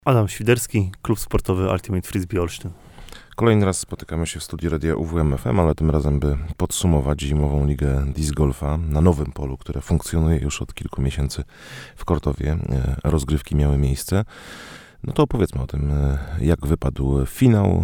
Adam Świderski, Klub Sportowy Ultimate Frisbee Olsztyn. Kolejny raz spotykamy się w studiu Radia UWM FM, ale tym razem, by podsumować zimową ligę disc golfa na nowym polu, które funkcjonuje już od kilku miesięcy w Kortowie. Rozgrywki miały miejsce. No to opowiedzmy o tym, jak wypadł finał,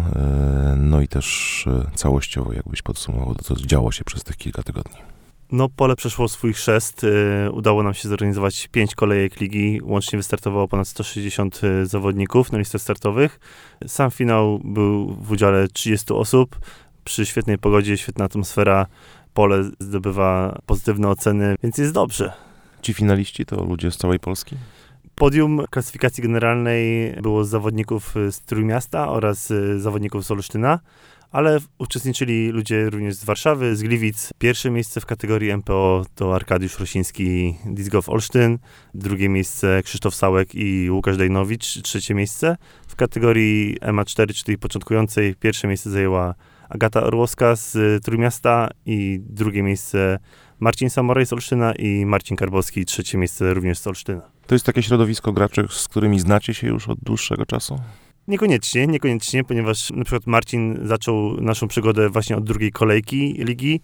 no i też całościowo, jakbyś podsumował to, co działo się przez tych kilka tygodni. No, pole przeszło swój chrzest. Udało nam się zorganizować 5 kolejek ligi. Łącznie wystartowało ponad 160 zawodników na listach startowych. Sam finał był w udziale 30 osób. Przy świetnej pogodzie, świetna atmosfera. Pole zdobywa pozytywne oceny, więc jest dobrze. Ci finaliści to ludzie z całej Polski? Podium klasyfikacji generalnej było z zawodników z Trójmiasta oraz zawodników z Olsztyna, ale uczestniczyli ludzie również z Warszawy, z Gliwic. Pierwsze miejsce w kategorii MPO to Arkadiusz Rosiński, Disc Golf Olsztyn. Drugie miejsce Krzysztof Sałek i Łukasz Dajnowicz. Trzecie miejsce. W kategorii MA4, czyli początkującej, pierwsze miejsce zajęła Agata Orłowska z Trójmiasta i drugie miejsce Marcin Samoraj z Olsztyna i Marcin Karbowski, trzecie miejsce również z Olsztyna. To jest takie środowisko graczy, z którymi znacie się już od dłuższego czasu? Niekoniecznie, ponieważ na przykład Marcin zaczął naszą przygodę właśnie od drugiej kolejki ligi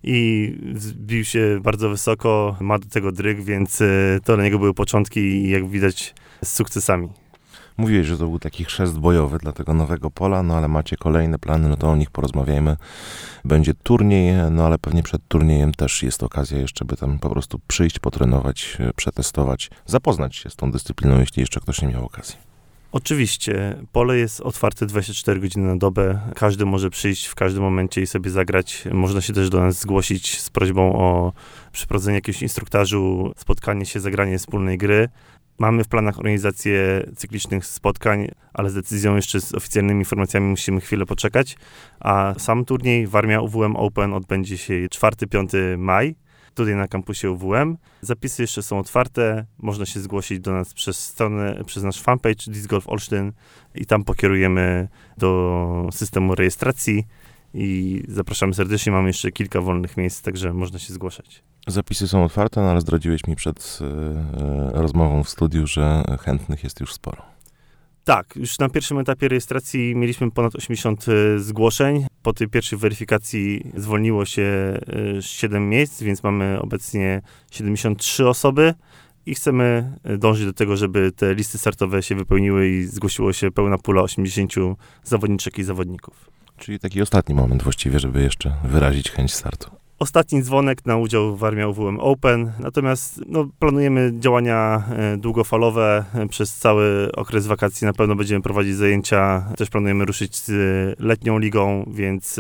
i zbił się bardzo wysoko, ma do tego dryg, więc to dla niego były początki i jak widać z sukcesami. Mówiłeś, że to był taki chrzest bojowy dla tego nowego pola, no ale macie kolejne plany, no to o nich porozmawiajmy. Będzie turniej, no ale pewnie przed turniejem też jest okazja jeszcze, by tam po prostu przyjść, potrenować, przetestować, zapoznać się z tą dyscypliną, jeśli jeszcze ktoś nie miał okazji. Oczywiście, pole jest otwarte 24 godziny na dobę. Każdy może przyjść w każdym momencie i sobie zagrać. Można się też do nas zgłosić z prośbą o przeprowadzenie jakiegoś instruktażu, spotkanie się, zagranie wspólnej gry. Mamy w planach organizację cyklicznych spotkań, ale z decyzją jeszcze z oficjalnymi informacjami musimy chwilę poczekać. A sam turniej Warmia UWM Open odbędzie się 4-5 maj. Tutaj na kampusie UWM. Zapisy jeszcze są otwarte. Można się zgłosić do nas przez stronę, przez nasz fanpage Disc Golf Olsztyn i tam pokierujemy do systemu rejestracji i zapraszamy serdecznie. Mamy jeszcze kilka wolnych miejsc, także można się zgłaszać. Zapisy są otwarte, no ale zdradziłeś mi przed rozmową w studiu, że chętnych jest już sporo. Tak, już na pierwszym etapie rejestracji mieliśmy ponad 80 zgłoszeń. Po tej pierwszej weryfikacji zwolniło się 7 miejsc, więc mamy obecnie 73 osoby i chcemy dążyć do tego, żeby te listy startowe się wypełniły i zgłosiło się pełna pula 80 zawodniczek i zawodników. Czyli taki ostatni moment właściwie, żeby jeszcze wyrazić chęć startu. Ostatni dzwonek na udział w Warmia UWM Open, natomiast planujemy działania długofalowe przez cały okres wakacji. Na pewno będziemy prowadzić zajęcia, też planujemy ruszyć z letnią ligą, więc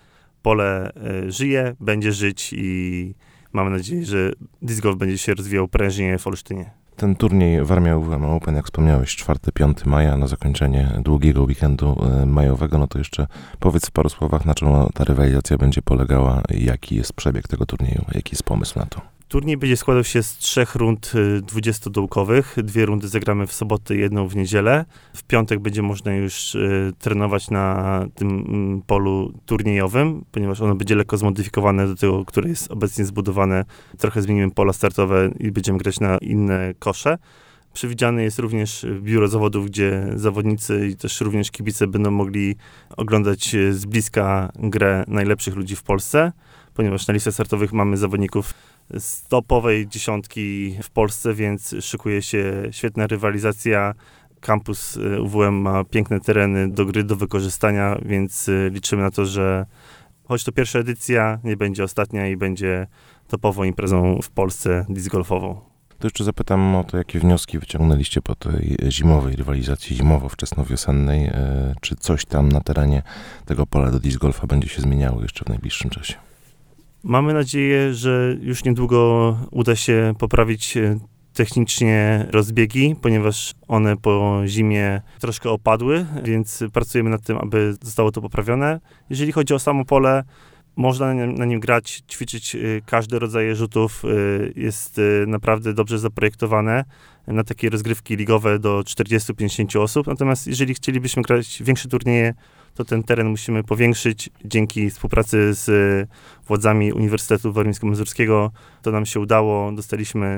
pole żyje, będzie żyć i mamy nadzieję, że disc golf będzie się rozwijał prężnie w Olsztynie. Ten turniej Warmia UWM Open, jak wspomniałeś, 4-5 maja na zakończenie długiego weekendu majowego, no to jeszcze powiedz w paru słowach, na czym ta rywalizacja będzie polegała, jaki jest przebieg tego turnieju, jaki jest pomysł na to. Turniej będzie składał się z 3 rund 20-dołkowych. 2 rundy zagramy w sobotę, 1 w niedzielę. W piątek będzie można już trenować na tym polu turniejowym, ponieważ ono będzie lekko zmodyfikowane do tego, które jest obecnie zbudowane. Trochę zmienimy pola startowe i będziemy grać na inne kosze. Przewidziane jest również biuro zawodów, gdzie zawodnicy i też również kibice będą mogli oglądać z bliska grę najlepszych ludzi w Polsce, ponieważ na listach startowych mamy zawodników z topowej dziesiątki w Polsce, więc szykuje się świetna rywalizacja. Kampus UWM ma piękne tereny do gry, do wykorzystania, więc liczymy na to, że choć to pierwsza edycja, nie będzie ostatnia i będzie topową imprezą w Polsce disc golfową. To jeszcze zapytam o to, jakie wnioski wyciągnęliście po tej zimowej rywalizacji, zimowo-wczesnowiosennej. Czy coś tam na terenie tego pola do disc golfa będzie się zmieniało jeszcze w najbliższym czasie? Mamy nadzieję, że już niedługo uda się poprawić technicznie rozbiegi, ponieważ one po zimie troszkę opadły, więc pracujemy nad tym, aby zostało to poprawione. Jeżeli chodzi o samo pole, można na nim grać, ćwiczyć każdy rodzaj rzutów. Jest naprawdę dobrze zaprojektowane na takie rozgrywki ligowe do 40-50 osób. Natomiast jeżeli chcielibyśmy grać większe turnieje, to ten teren musimy powiększyć. Dzięki współpracy z władzami Uniwersytetu Warmińsko-Mazurskiego to nam się udało. Dostaliśmy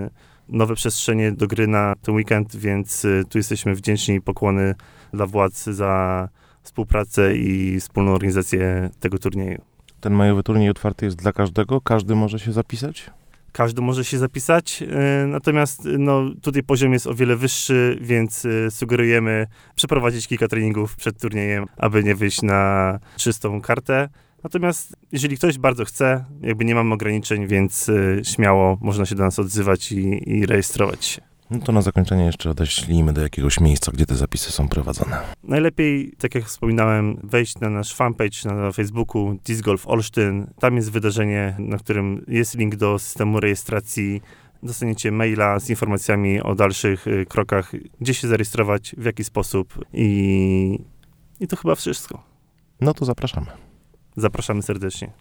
nowe przestrzenie do gry na ten weekend, więc tu jesteśmy wdzięczni i pokłony dla władz za współpracę i wspólną organizację tego turnieju. Ten majowy turniej otwarty jest dla każdego? Każdy może się zapisać? Każdy może się zapisać, natomiast tutaj poziom jest o wiele wyższy, więc sugerujemy przeprowadzić kilka treningów przed turniejem, aby nie wyjść na czystą kartę. Natomiast jeżeli ktoś bardzo chce, nie mamy ograniczeń, więc śmiało można się do nas odzywać i rejestrować się. No to na zakończenie jeszcze odeślijmy do jakiegoś miejsca, gdzie te zapisy są prowadzone. Najlepiej, tak jak wspominałem, wejść na nasz fanpage na Facebooku Disc Golf Olsztyn. Tam jest wydarzenie, na którym jest link do systemu rejestracji. Dostaniecie maila z informacjami o dalszych krokach, gdzie się zarejestrować, w jaki sposób i to chyba wszystko. No to zapraszamy. Zapraszamy serdecznie.